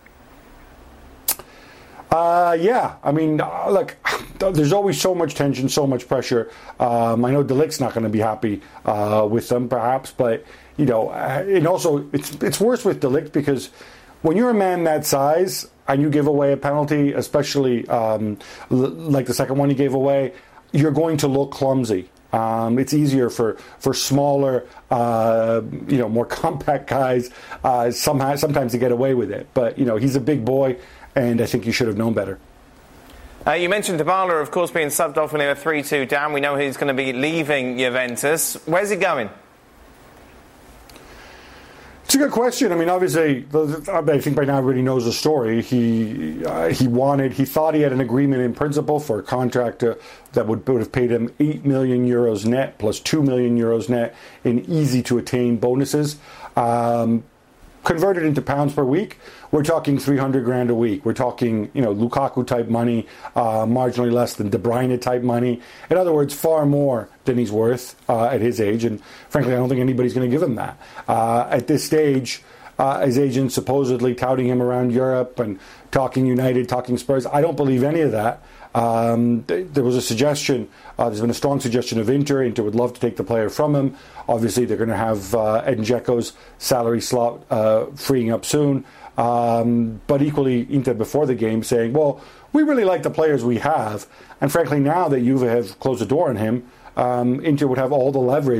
Uh, yeah, I mean, uh, look, there's always so much tension, so much pressure. Um, I know De Ligt's not going to be happy uh, with them, perhaps, but, you know, uh, and also it's it's worse with De Ligt because when you're a man that size and you give away a penalty, especially um, l- like the second one you gave away, you're going to look clumsy. Um, it's easier for, for smaller, uh, you know, more compact guys uh, somehow, sometimes to get away with it. But, you know, he's a big boy. And I think you should have known better. Uh, you mentioned Dybala, of course, being subbed off when they were three two down. We know he's going to be leaving Juventus. Where's he going? It's a good question. I mean, obviously, I think by now everybody knows the story. He uh, he wanted, he thought he had an agreement in principle for a contract uh, that would, would have paid him eight million euros net plus two million euros net in easy-to-attain bonuses. Um, Converted into pounds per week, we're talking three hundred grand a week. We're talking, you know, Lukaku type money, uh, marginally less than De Bruyne type money. In other words, far more than he's worth uh, at his age. And frankly, I don't think anybody's going to give him that. Uh, at this stage, uh, his agent supposedly touting him around Europe and talking United, talking Spurs. I don't believe any of that. Um, th- there was a suggestion, uh, there's been a strong suggestion of Inter. Inter would love to take the player from him. Obviously, they're going to have uh, Edin Dzeko's salary slot uh, freeing up soon. Um, but equally, Inter before the game saying, well, we really like the players we have. And frankly, now that Juve have closed the door on him, um, Inter would have all the leverage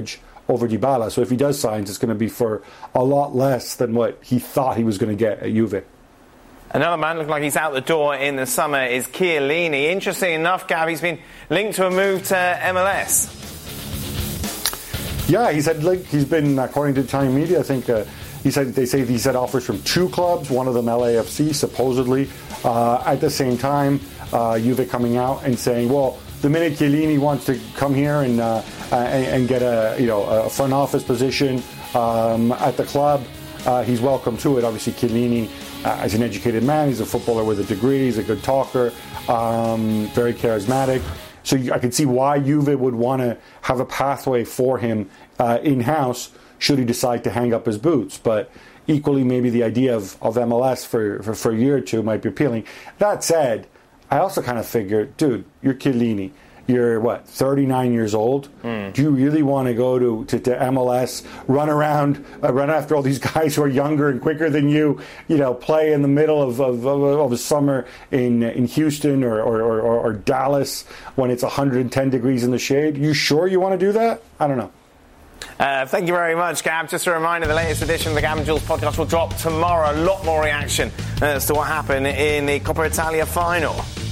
over Dybala. So if he does sign, it's going to be for a lot less than what he thought he was going to get at Juve. Another man looking like he's out the door in the summer is Chiellini. Interesting enough, Gav, he's been linked to a move to M L S. Yeah, he's had like he's been, according to Italian media, I think uh, he said they say he's had offers from two clubs, one of them L A F C supposedly. Uh, at the same time, uh, Juve coming out and saying, well, the minute Chiellini wants to come here and uh, and, and get a you know a front office position um, at the club, uh, he's welcome to it. Obviously, Chiellini, uh, as an educated man, he's a footballer with a degree, he's a good talker, um, very charismatic. So I can see why Juve would want to have a pathway for him uh, in-house should he decide to hang up his boots. But equally, maybe the idea of, of M L S for, for, for a year or two might be appealing. That said, I also kind of figure, dude, you're Chiellini. You're, what, thirty-nine years old? Mm. Do you really want to go to, to, to M L S, run around, uh, run after all these guys who are younger and quicker than you, you know, play in the middle of, of, of, of a summer in in Houston or, or, or, or Dallas when it's one hundred ten degrees in the shade? You sure you want to do that? I don't know. Uh, thank you very much, Gab. Just a reminder, the latest edition of the Gab and Jules podcast will drop tomorrow. A lot more reaction as to what happened in the Coppa Italia final.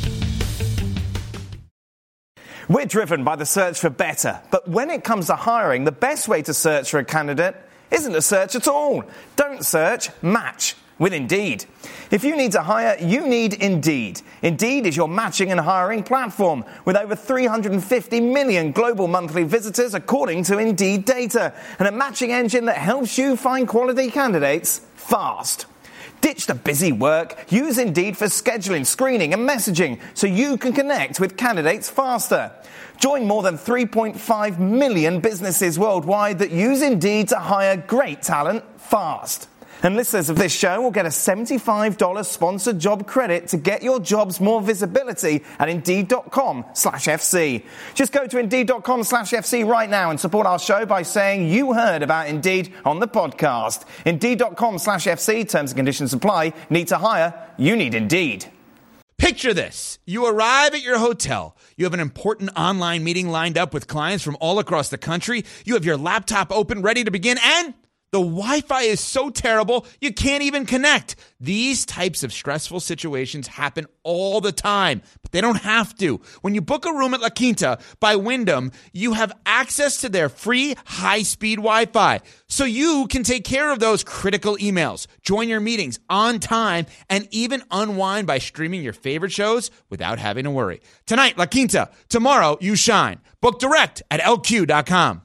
We're driven by the search for better, but when it comes to hiring, the best way to search for a candidate isn't to search at all. Don't search, match with Indeed. If you need to hire, you need Indeed. Indeed is your matching and hiring platform with over three hundred fifty million global monthly visitors according to Indeed data, and a matching engine that helps you find quality candidates fast. Ditch the busy work. Use Indeed for scheduling, screening and messaging so you can connect with candidates faster. Join more than three point five million businesses worldwide that use Indeed to hire great talent fast. And listeners of this show will get a seventy-five dollars sponsored job credit to get your jobs more visibility at Indeed.com slash FC. Just go to Indeed.com slash FC right now and support our show by saying you heard about Indeed on the podcast. Indeed.com slash FC. Terms and conditions apply. Need to hire? You need Indeed. Picture this. You arrive at your hotel. You have an important online meeting lined up with clients from all across the country. You have your laptop open, ready to begin, and the Wi-Fi is so terrible, you can't even connect. These types of stressful situations happen all the time, but they don't have to. When you book a room at La Quinta by Wyndham, you have access to their free high-speed Wi-Fi, so you can take care of those critical emails, join your meetings on time, and even unwind by streaming your favorite shows without having to worry. Tonight, La Quinta. Tomorrow, you shine. Book direct at L Q dot com.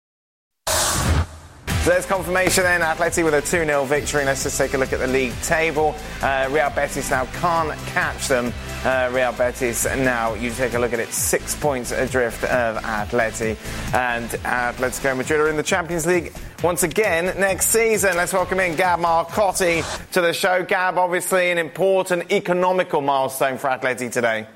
So there's confirmation then, Atleti with a two nil victory. Let's just take a look at the league table. Uh, Real Betis now can't catch them. Uh, Real Betis now, you take a look at it, six points adrift of Atleti. And Atletico Madrid are in the Champions League once again next season. Let's welcome in Gab Marcotti to the show. Gab, obviously an important economical milestone for Atleti today.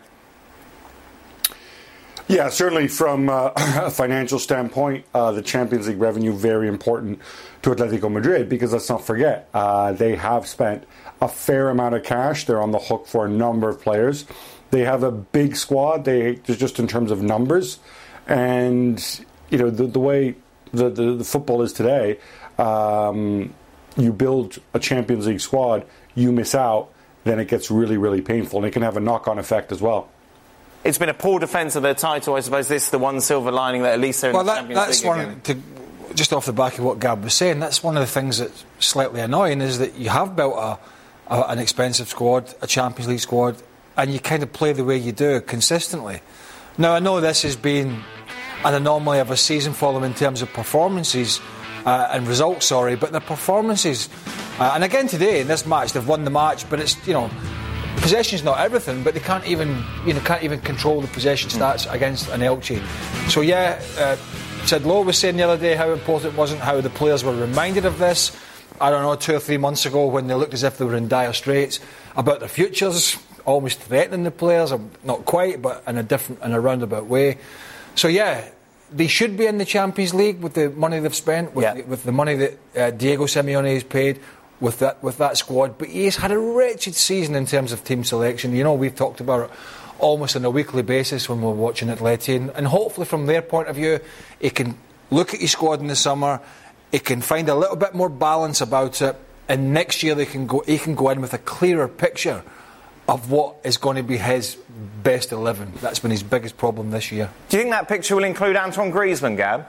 Yeah, certainly from uh, a financial standpoint, uh, the Champions League revenue very important to Atletico Madrid because let's not forget, uh, they have spent a fair amount of cash. They're on the hook for a number of players. They have a big squad, they just in terms of numbers. And, you know, the, the way the, the, the football is today, um, you build a Champions League squad, you miss out, then it gets really, really painful. And it can have a knock-on effect as well. It's been a poor defence of their title. I suppose this is the one silver lining that at least they're in well, the that, Champions that's League one again. to, just off the back of what Gab was saying, that's one of the things that's slightly annoying is that you have built a, a, an expensive squad, a Champions League squad, and you kind of play the way you do consistently. Now, I know this has been an anomaly of a season for them in terms of performances uh, and results, sorry, but the performances, uh, and again today in this match, they've won the match, but it's, you know, possession's not everything, but they can't even, you know, can't even control the possession stats against an Elche. So yeah, uh, Sid Lowe was saying the other day how important it wasn't, how the players were reminded of this. I don't know, two or three months ago when they looked as if they were in dire straits about their futures, almost threatening the players, or not quite, but in a different, in a roundabout way. So yeah, they should be in the Champions League with the money they've spent, with, yeah. the, with the money that uh, Diego Simeone has paid. With that, with that squad, but he's had a wretched season in terms of team selection. You know, we've talked about it almost on a weekly basis when we're watching Atleti, and, and hopefully from their point of view, he can look at his squad in the summer. He can find a little bit more balance about it, and next year they can go. He can go in with a clearer picture of what is going to be his best eleven. That's been his biggest problem this year. Do you think that picture will include Antoine Griezmann, Gab?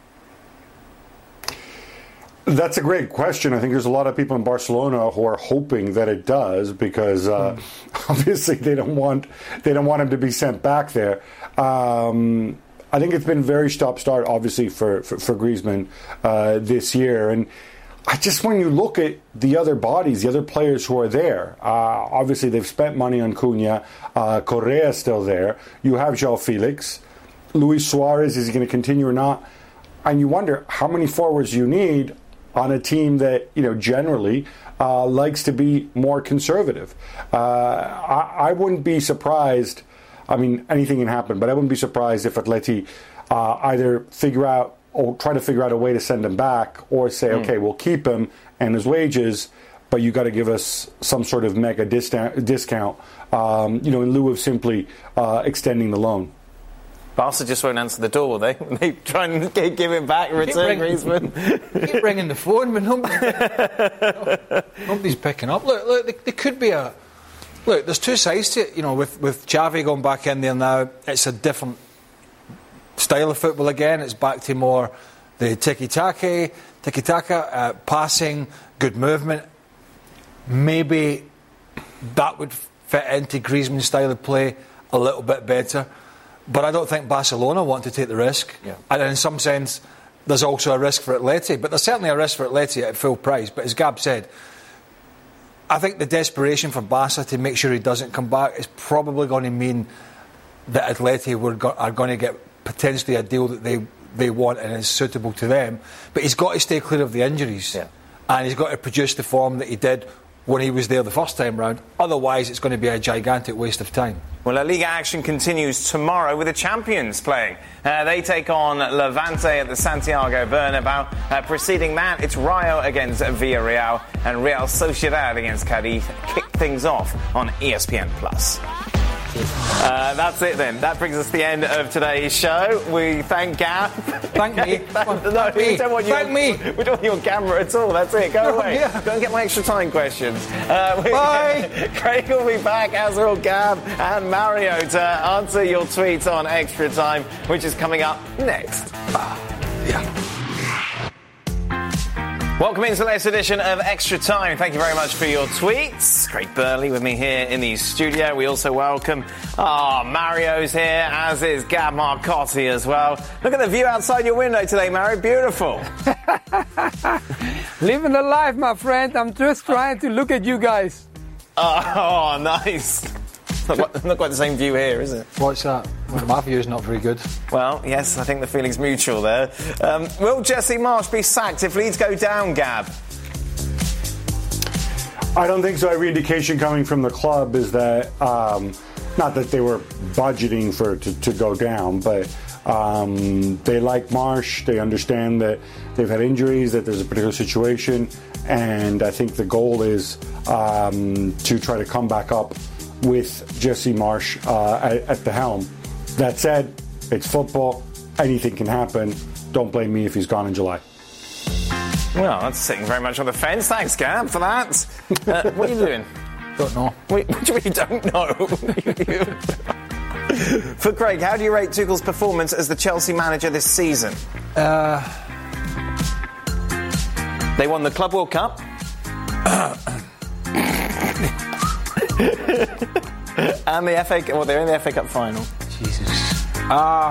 That's a great question. I think there's a lot of people in Barcelona who are hoping that it does, because uh, mm. obviously they don't want they don't want him to be sent back there. Um, I think it's been very stop-start, obviously, for for, for Griezmann uh, this year, and I just when you look at the other bodies, the other players who are there, uh, obviously they've spent money on Cunha. Uh, Correa is still there. You have João Felix, Luis Suarez. Is he going to continue or not? And you wonder how many forwards you need on a team that, you know, generally uh, likes to be more conservative. Uh, I, I wouldn't be surprised. I mean, anything can happen, but I wouldn't be surprised if Atleti uh, either figure out or try to figure out a way to send him back, or say, mm. okay, we'll keep him and his wages, but you got to give us some sort of mega discount, discount um, you know, in lieu of simply uh, extending the loan. Barca just won't answer the door, will they? They try and give him back, return Griezmann. Keep ringing the phone, but nobody's, nobody's picking up. Look, look, there, there could be a... Look, there's two sides to it. You know, with, with Xavi going back in there now, it's a different style of football again. It's back to more the tiki-taka, tiki-taka, uh, passing, good movement. Maybe that would fit into Griezmann's style of play a little bit better. But I don't think Barcelona want to take the risk. Yeah. And in some sense, there's also a risk for Atleti. But there's certainly a risk for Atleti at full price. But as Gab said, I think the desperation for Barca to make sure he doesn't come back is probably going to mean that Atleti were go- are going to get potentially a deal that they, they want and is suitable to them. But he's got to stay clear of the injuries. Yeah. And he's got to produce the form that he did when he was there the first time round. Otherwise, it's going to be a gigantic waste of time. Well, La Liga action continues tomorrow with the champions playing. Uh, they take on Levante at the Santiago Bernabeu. Uh, preceding that, it's Rayo against Villarreal and Real Sociedad against Cadiz. Kick things off on E S P N Plus. Uh, that's it then. That brings us to the end of today's show. We thank Gab. Thank me. Thank, no, thank we don't want you thank on, me. We don't want you on camera at all. That's it. Go no, away. Yeah. Go and get my extra time questions. Uh, we, Bye. Craig will be back, as will Gab and Mario, to answer your tweets on Extra Time, which is coming up next. Ah, yeah. Welcome into the latest edition of Extra Time. Thank you very much for your tweets. Craig Burley with me here in the studio. We also welcome, ah, oh, Mario's here, as is Gab Marcotti as well. Look at the view outside your window today, Mario. Beautiful. Living the life, my friend. I'm just trying to look at you guys. Oh, nice. Not quite, not quite the same view here, is it? What's that? Well, my view is not very good. Well, yes, I think the feeling's mutual there. Um, will Jesse Marsch be sacked if Leeds go down, Gab? I don't think so. Every indication coming from the club is that, um, not that they were budgeting for it to, to go down, but um, they like Marsch. They understand that they've had injuries, that there's a particular situation, and I think the goal is um, to try to come back up with Jesse Marsch uh, at, at the helm. That said, it's football. Anything can happen. Don't blame me if he's gone in July. Well, that's sitting very much on the fence. Thanks, Gab, for that. Uh, what are you doing? Don't know. What, what do you mean you don't know? For Craig, how do you rate Tuchel's performance as the Chelsea manager this season? Uh, they won the Club World Cup. And the F A Cup. Well, they're in the F A Cup final. Jesus. Uh,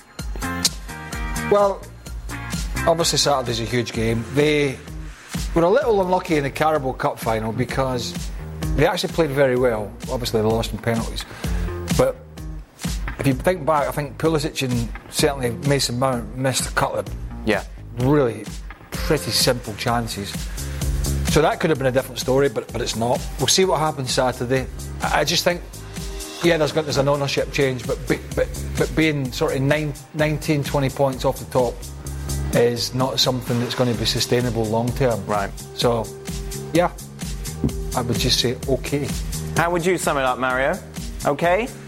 well, obviously Saturday's a huge game. They were a little unlucky in the Carabao Cup final because they actually played very well. Obviously they lost in penalties. But if you think back, I think Pulisic and certainly Mason Mount missed a couple of yeah. really pretty simple chances. So that could have been a different story, but but it's not. We'll see what happens Saturday. I, I just think, yeah, there's there's an ownership change, but but but, but being sort of nine, nineteen, twenty points off the top is not something that's going to be sustainable long term. Right. So, yeah, I would just say okay. How would you sum it up, Mario? Okay?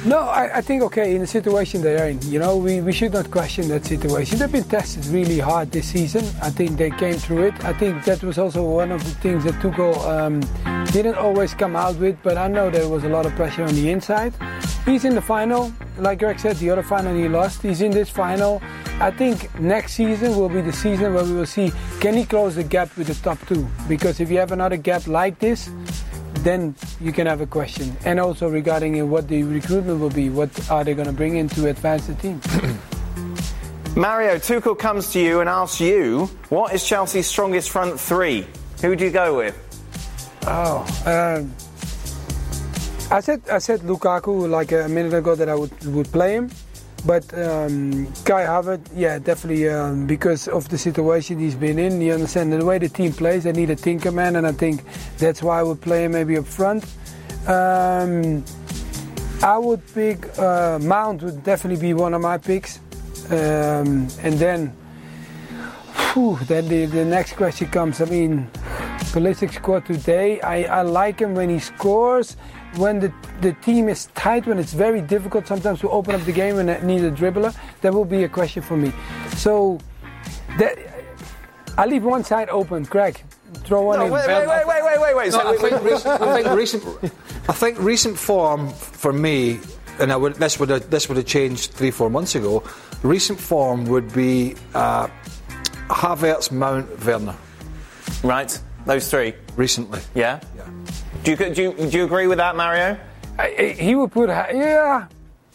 No, I, I think, okay, in the situation they're in, you know, we, we should not question that situation. They've been tested really hard this season. I think they came through it. I think that was also one of the things that Tuchel um, didn't always come out with, but I know there was a lot of pressure on the inside. He's in the final. Like Greg said, the other final he lost. He's in this final. I think next season will be the season where we will see, can he close the gap with the top two? Because if you have another gap like this, then you can have a question. And also regarding what the recruitment will be, what are they going to bring in to advance the team? Mario, Tuchel comes to you and asks you, what is Chelsea's strongest front three? Who do you go with? Oh, um, I said I said Lukaku like a minute ago that I would would play him. But um, Kai Havertz, yeah, definitely um, because of the situation he's been in. You understand the way the team plays, they need a tinker man, and I think that's why I would play him maybe up front. Um, I would pick uh, Mount would definitely be one of my picks, um, and then, whew, then the, the next question comes. I mean, Pulisic scored today. I, I like him when he scores. When the, the team is tight, when it's very difficult sometimes to open up the game and need a dribbler, that will be a question for me. So that, I leave one side open. Greg, throw one no, in. Wait, wait, wait, wait, wait, wait, wait. No, So I, we, think we, recent, I think recent, I think recent form for me, and I would, this would have, this would have changed three, four months ago. Recent form would be uh, Havertz, Mount, Werner. Right, those three. Recently, Yeah. yeah. Do you, do you do you agree with that, Mario? I, he would put, yeah.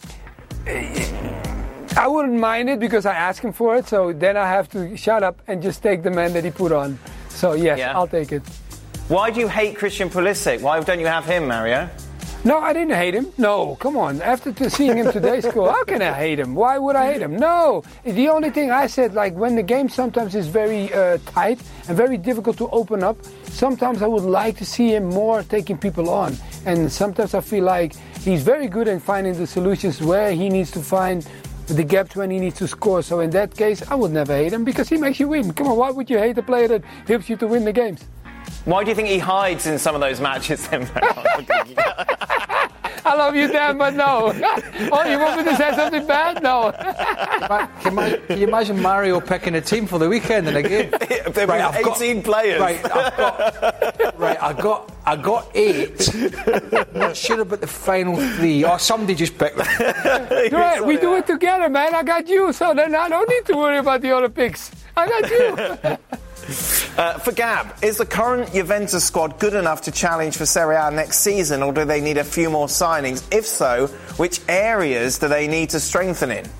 I wouldn't mind it because I asked him for it, so then I have to shut up and just take the man that he put on. So yes, Yeah. I'll take it. Why do you hate Christian Pulisic? Why don't you have him, Mario? No, I didn't hate him. No, come on. After t- seeing him today score, how can I hate him? Why would I hate him? No. The only thing I said, like when the game sometimes is very uh, tight and very difficult to open up, sometimes I would like to see him more taking people on. And sometimes I feel like he's very good in finding the solutions where he needs to find the gaps when he needs to score. So in that case, I would never hate him because he makes you win. Come on, why would you hate a player that helps you to win the games? Why do you think he hides in some of those matches then? I love you, Dan, but no. Oh, you want me to say something bad? No. Can, my, can you imagine Mario picking a team for the weekend in a game? There Right, right, I've got- eighteen players. Right, I've got, right, I got, I got eight. Not sure about the final three. Oh, somebody just picked them. You're right, we do it together, man. I got you, so then I don't need to worry about the other picks. I got you. Uh, for Gab, is the current Juventus squad good enough to challenge for Serie A next season, or do they need a few more signings? If so, which areas do they need to strengthen in?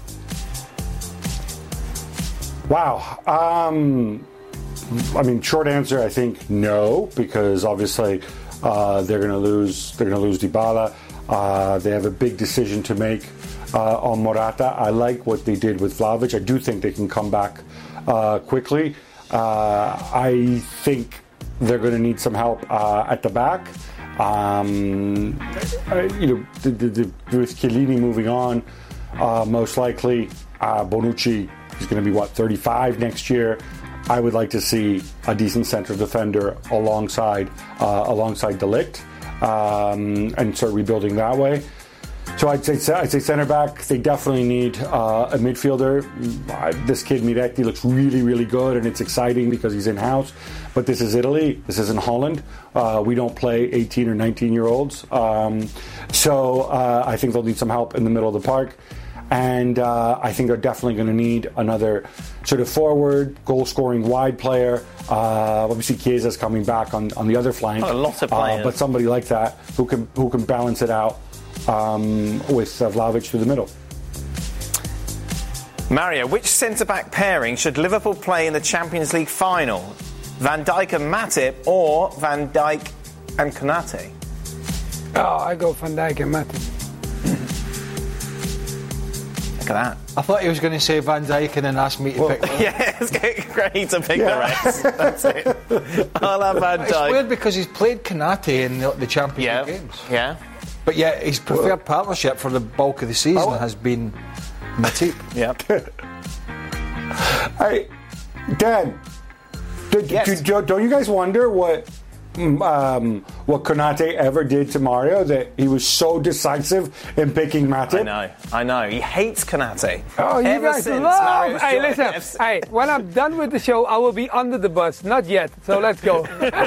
Wow. Um, I mean, short answer, I think no, because obviously uh, they're going to lose. They're going to lose Dybala. Uh, they have a big decision to make uh, on Morata. I like what they did with Vlahovic. I do think they can come back uh, quickly. Uh, I think they're going to need some help uh, at the back. Um, I, you know, the, the, the, with Chiellini moving on, uh, most likely uh, Bonucci is going to be what thirty-five next year. I would like to see a decent central defender alongside uh, alongside De Ligt um, and start rebuilding that way. So I'd say I'd say centre back. They definitely need uh, a midfielder. Uh, this kid Miretti looks really, really good, and it's exciting because he's in house. But this is Italy. This isn't Holland. Uh, we don't play eighteen or nineteen year olds. Um, so uh, I think they'll need some help in the middle of the park, and uh, I think they're definitely going to need another sort of forward, goal scoring wide player. Uh, obviously, Chiesa's coming back on, on the other flank. Oh, a lot of players, uh, but somebody like that who can who can balance it out. Um, with uh, Vlahovic through the middle. Mario, which centre-back pairing should Liverpool play in the Champions League final? Van Dijk and Matip or Van Dijk and Konate? Oh, I go Van Dijk and Matip. Look at that. I thought he was going to say Van Dijk and then ask me to Well, pick them. Yeah, it's great to pick Yeah. the rest. That's it. I'll have Van It's Dijk. weird because he's played Konate in the, the Champions Yeah, League games. yeah. But yeah, his preferred partnership for the bulk of the season Oh. has been Matip. Yep. Hey, Dan, do, Yes. do, do, don't you guys wonder what um, what Konate ever did to Mario, that he was so decisive in picking Matip? I know, I know. He hates Konate. Oh, you Ever guys since love. Mario's Hey, joined listen. F C. Hey, when I'm done with the show, I will be under the bus. Not yet. So let's go.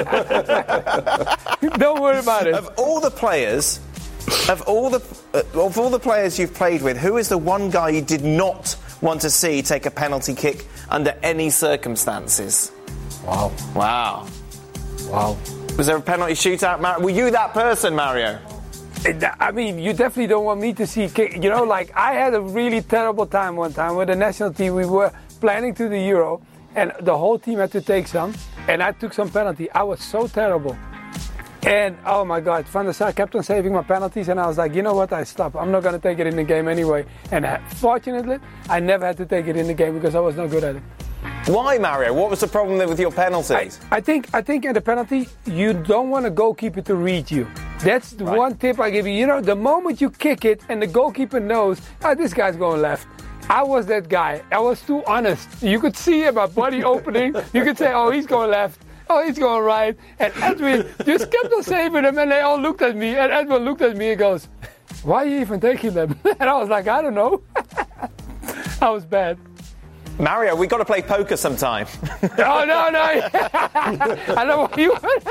Don't worry about it. Of all the players, of all the uh, of all the players you've played with, who is the one guy you did not want to see take a penalty kick under any circumstances? Wow. Wow. Wow. Was there a penalty shootout, Mario? Were you that person, Mario? I mean, you definitely don't want me to see kick. You know, like I had a really terrible time one time with the national team. We were planning to the Euro, and the whole team had to take some, and I took some penalty. I was so terrible. And, oh my God, Van der Sar kept on saving my penalties, and I was like, you know what, I stopped. I'm not going to take it in the game anyway. And fortunately, I never had to take it in the game because I was not good at it. Why, Mario? What was the problem with your penalties? I, I think I think in the penalty, you don't want a goalkeeper to read you. That's the Right. one tip I give you. You know, the moment you kick it and the goalkeeper knows, oh, this guy's going left. I was that guy. I was too honest. You could see my body opening. You could say, oh, he's going left. Oh, he's going right. And Edwin just kept on saving him, and they all looked at me. And Edwin looked at me and goes, why are you even taking them? And I was like, I don't know. I was bad. Mario, we got to play poker sometime. Oh, no, no. I know what you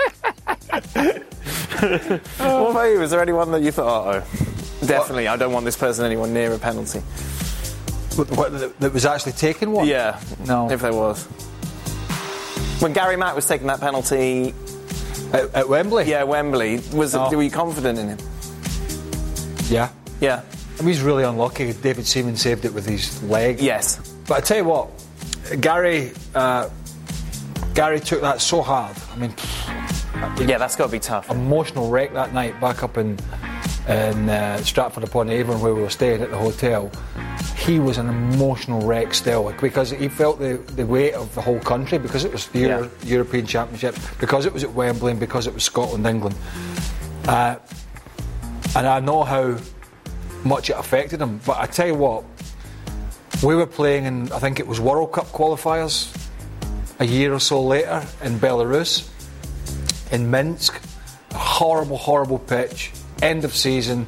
What about you? Was there anyone that you thought, oh, definitely, I don't want this person anywhere near a penalty? What, what, that was actually taken one? Yeah. No. If there was. When Gary Mack was taking that penalty At, at Wembley? Yeah, Wembley. Was No. it, were you confident in him? Yeah. Yeah. I mean, he's really unlucky. David Seaman saved it with his leg. Yes. But I tell you what, Gary, uh, Gary took that so hard. I mean, yeah, that's got to be tough. Emotional wreck that night back up in in uh, Stratford upon Avon, where we were staying at the hotel. He was an emotional wreck still because he felt the, the weight of the whole country because it was the Euro, Yeah. European Championships, because it was at Wembley, and because it was Scotland, England. Uh, and I know how much it affected him. But I tell you what, we were playing in, I think it was World Cup qualifiers a year or so later in Belarus, in Minsk. A horrible, horrible pitch. End of season.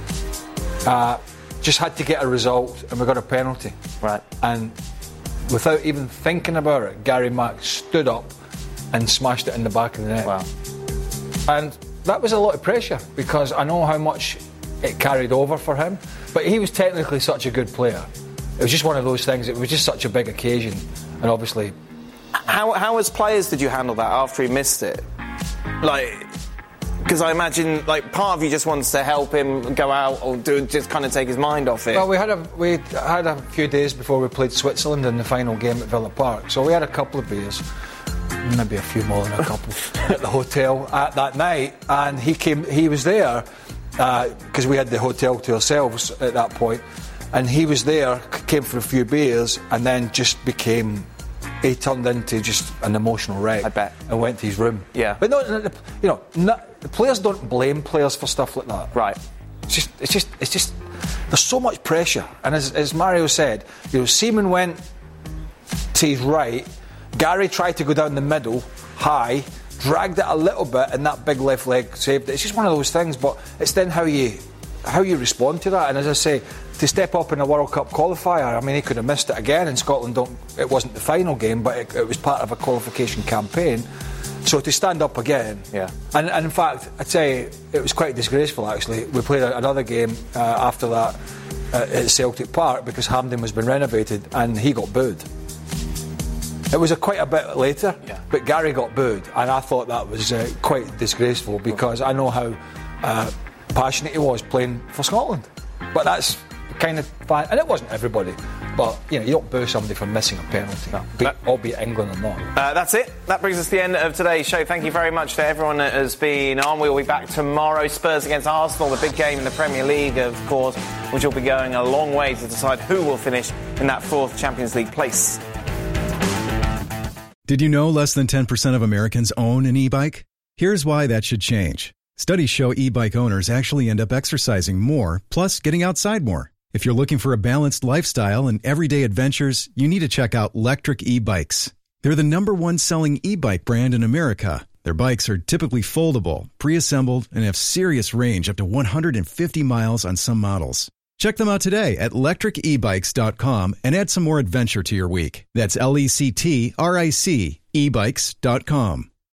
Uh, just had to get a result, and we got a penalty. Right. And without even thinking about it, Gary Mack stood up and smashed it in the back of the net. Wow. And that was a lot of pressure because I know how much it carried over for him. But he was technically such a good player. It was just one of those things. It was just such a big occasion, and obviously. How, how as players did you handle that after he missed it? Like, because I imagine, like, part of you just wants to help him go out or do, just kind of take his mind off it. Well, we had a we had a few days before we played Switzerland in the final game at Villa Park, so we had a couple of beers, maybe a few more than a couple, at the hotel at that night, and he came. He was there because uh, we had the hotel to ourselves at that point, and he was there, came for a few beers, and then just became. He turned into just an emotional wreck. I bet. And went to his room. Yeah. But no, you know, not, the players don't blame players for stuff like that. Right. It's just, it's just, it's just. There's so much pressure, and as, as Mario said, you know, Seaman went to his right. Gary tried to go down the middle, high, dragged it a little bit, and that big left leg saved it. It's just one of those things. But it's then how you, how you respond to that. And as I say, to step up in a World Cup qualifier, I mean, he could have missed it again. In Scotland, don't, it wasn't the final game, but it, it was part of a qualification campaign. So to stand up again, yeah. And, and in fact, I'd say it was quite disgraceful. Actually, we played another game uh, after that uh, at Celtic Park because Hampden was being renovated, and he got booed. It was a quite a bit later, yeah. But Gary got booed, and I thought that was uh, quite disgraceful because I know how uh, passionate he was playing for Scotland. But that's kind of fine, and it wasn't everybody. But you know, you don't boo somebody for missing a penalty, no. be, albeit England or not. Uh, that's it. That brings us to the end of today's show. Thank you very much to everyone that has been on. We'll be back tomorrow. Spurs against Arsenal, the big game in the Premier League, of course, which will be going a long way to decide who will finish in that fourth Champions League place. Did you know less than ten percent of Americans own an e-bike? Here's why that should change. Studies show e-bike owners actually end up exercising more, plus getting outside more. If you're looking for a balanced lifestyle and everyday adventures, you need to check out Lectric e-bikes. They're the number one selling e-bike brand in America. Their bikes are typically foldable, pre-assembled, and have serious range up to one hundred fifty miles on some models. Check them out today at lectric e bikes dot com and add some more adventure to your week. That's L E C T R I C, e bikes dot com.